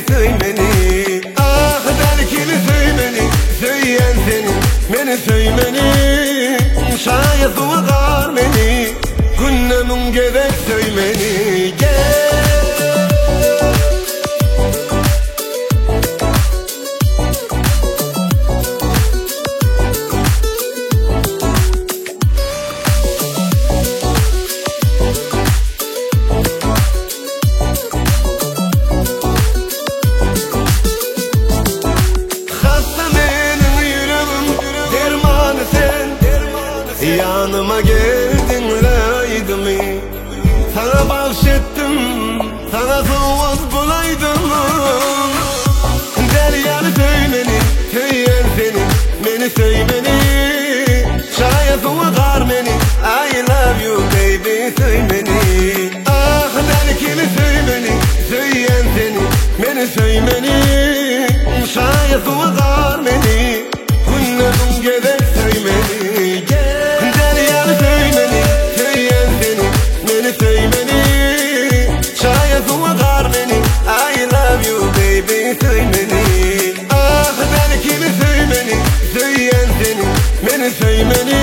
söymeni. Ah belkini söymeni, söyleyen seni, beni söymeni. Şayet uğar beni, günnemin gerek söymeni. Gel yanıma geldin laydımı, sana bahşettim, sana soğuk bulaydım. Deryanı söymeni, söyleyen seni, beni söymeni. Şayet uğar beni, I love you baby söymeni. Ah belkini söymeni, söyleyen seni, beni söymeni. Şayet uğar beni, günlerim gerek söymeni. Söymeni, ah belkini söymeni, söyleyen seni, beni söymeni.